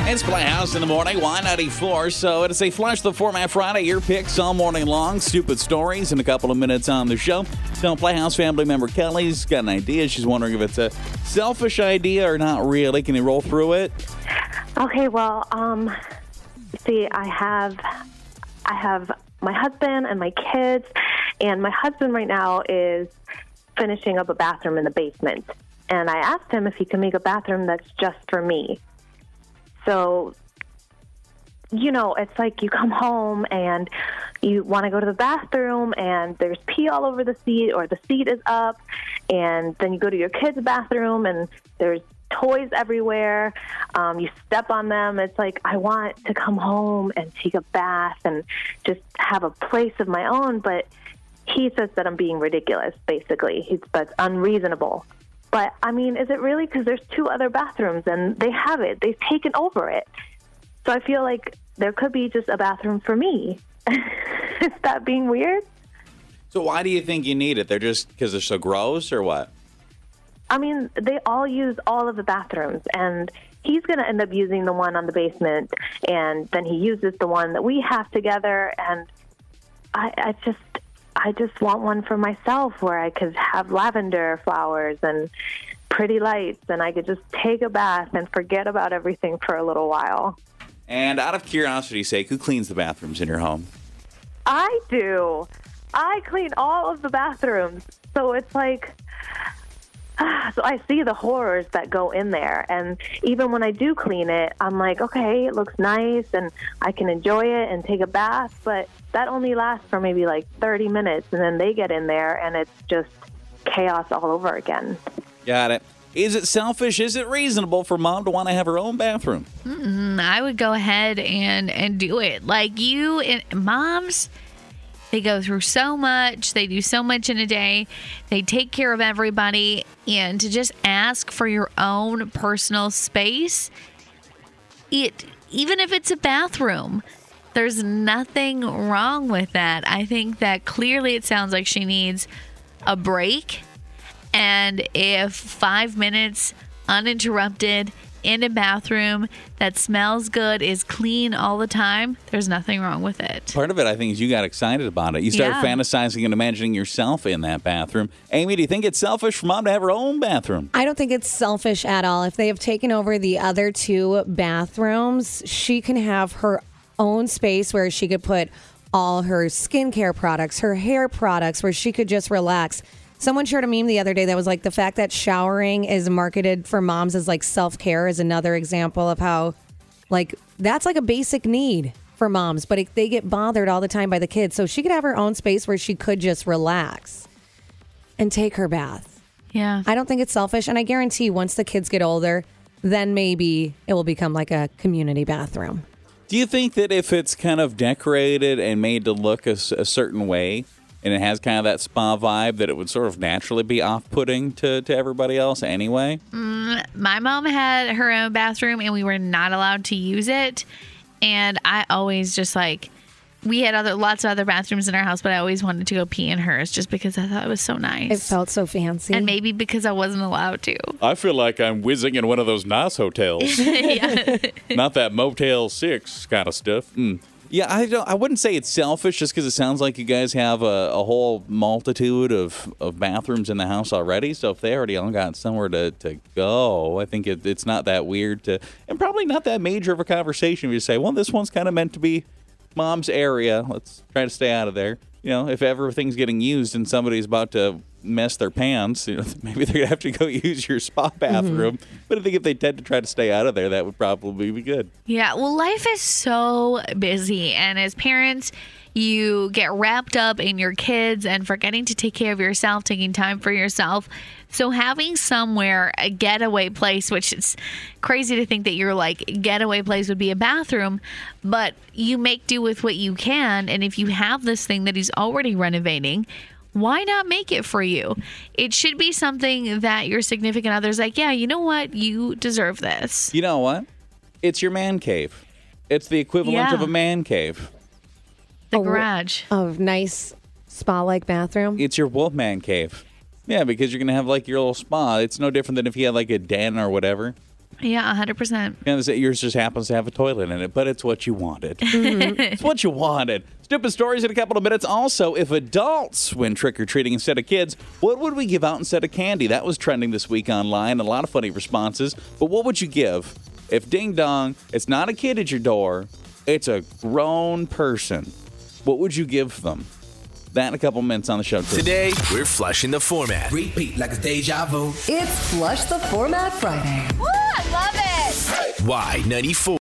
It's Playhouse in the morning, Y94. So it's a Flush the Format Friday. Your picks all morning long. Stupid stories in a couple of minutes on the show. So Playhouse family member Kelly's got an idea. She's wondering if it's a selfish idea or not really. Can you roll through it? Okay, well, see, I have my husband and my kids, and my husband right now is finishing up a bathroom in the basement. And I asked him if he could make a bathroom that's just for me. So, you know, it's like you come home and you want to go to the bathroom and there's pee all over the seat or the seat is up, and then you go to your kid's bathroom and there's toys everywhere. You step on them. It's like I want to come home and take a bath and just have a place of my own, but he says that I'm being ridiculous, basically. That's unreasonable. But, I mean, is it really? Because there's 2 other bathrooms, and they have it. They've taken over it. So I feel like there could be just a bathroom for me. Is that being weird? So why do you think you need it? They're just because they're so gross or what? I mean, they all use all of the bathrooms, and he's going to end up using the one on the basement, and then he uses the one that we have together, and I just want one for myself where I could have lavender flowers and pretty lights, and I could just take a bath and forget about everything for a little while. And out of curiosity's sake, who cleans the bathrooms in your home? I do. I clean all of the bathrooms. So it's like, so I see the horrors that go in there. And even when I do clean it, I'm like, okay, it looks nice and I can enjoy it and take a bath. But that only lasts for maybe like 30 minutes. And then they get in there and it's just chaos all over again. Got it. Is it selfish? Is it reasonable for mom to want to have her own bathroom? I would go ahead and do it. Like you and moms, they go through so much. They do so much in a day. They take care of everybody. And to just ask for your own personal space, even if it's a bathroom, there's nothing wrong with that. I think that clearly it sounds like she needs a break. And if 5 minutes uninterrupted in a bathroom that smells good, is clean all the time, there's nothing wrong with it. Part of it, I think, is you got excited about it. You started fantasizing and imagining yourself in that bathroom. Amy, do you think it's selfish for mom to have her own bathroom? I don't think it's selfish at all. If they have taken over the other 2 bathrooms, she can have her own space where she could put all her skincare products, her hair products, where she could just relax. Someone shared a meme the other day that was like the fact that showering is marketed for moms as like self-care is another example of how like that's like a basic need for moms, but they get bothered all the time by the kids. So she could have her own space where she could just relax and take her bath. Yeah. I don't think it's selfish. And I guarantee once the kids get older, then maybe it will become like a community bathroom. Do you think that if it's kind of decorated and made to look a certain way, and it has kind of that spa vibe, that it would sort of naturally be off-putting to everybody else anyway? My mom had her own bathroom, and we were not allowed to use it. And I always just like, we had lots of other bathrooms in our house, but I always wanted to go pee in hers just because I thought it was so nice. It felt so fancy. And maybe because I wasn't allowed to. I feel like I'm whizzing in one of those nice hotels. Yeah. Not that Motel 6 kind of stuff. Yeah, I wouldn't say it's selfish just because it sounds like you guys have a whole multitude of bathrooms in the house already. So if they already all got somewhere to go, I think it's not that weird and probably not that major of a conversation if you say, well, this one's kind of meant to be mom's area. Let's try to stay out of there. You know, if everything's getting used and somebody's about to mess their pants, you know, maybe they're going to have to go use your spa bathroom. But I think if they tend to try to stay out of there, that would probably be good. Yeah, well, life is so busy. And as parents, you get wrapped up in your kids and forgetting to take care of yourself, taking time for yourself. So having somewhere, a getaway place, which is crazy to think that your like getaway place would be a bathroom, but you make do with what you can. And if you have this thing that he's already renovating, why not make it for you? It should be something that your significant other's like, yeah, you know what? You deserve this. You know what? It's your man cave. It's the equivalent of a man cave. The garage. Of nice spa-like bathroom. It's your Wolfman cave. Yeah, because you're going to have like your little spa. It's no different than if you had like a den or whatever. Yeah, 100%. And yours just happens to have a toilet in it, but it's what you wanted. It's what you wanted. Stupid stories in a couple of minutes. Also, if adults went trick-or-treating instead of kids, what would we give out instead of candy? That was trending this week online. A lot of funny responses. But what would you give if ding dong, it's not a kid at your door, it's a grown person? What would you give them? That in a couple minutes on the show. Today, we're flushing the format. Repeat like a deja vu. It's Flush the Format Friday. Woo, I love it. Y94.